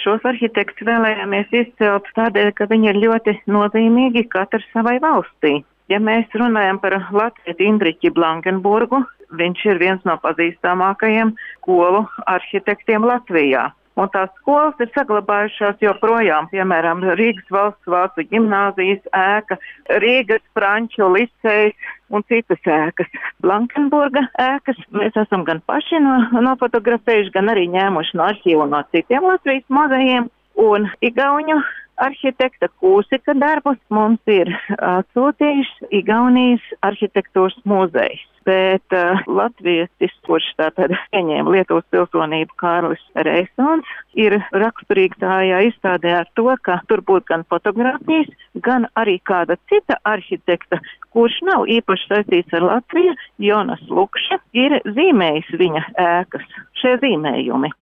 šos arhitektus vēlējāmies izcelt tādēļ, ka viņi ir ļoti nozīmīgi katrs savai valstī. Ja mēs runājam par latvieti Indriķi Blankenburgu, viņš ir viens no pazīstamākajiem skolu arhitektiem Latvijā. Un tās skolas ir saglabājušās joprojām, piemēram, Rīgas valsts vācu ģimnāzijas ēka, Rīgas franču licejs un citas ēkas. Blankenburga ēkas mēs esam gan paši nofotografējuši, gan arī ņēmuši no arhīvu no citiem Latvijas muzejiem. Un igauņu arhitekta Kūsika darbus mums ir atsūtījuši Igaunijas arhitektūras muzejs. Bet latvietis, kurš tātad pieņēma Lietuvas pilsonību, Kārlis Reisons, ir raksturīgi tajā izstādē ar to, ka tur būtu gan fotogrāfijas, gan arī kāda cita arhitekta, kurš nav īpaši saistīts ar Latviju, Jonas Lukša, ir zīmējis viņa ēkas, šie zīmējumi.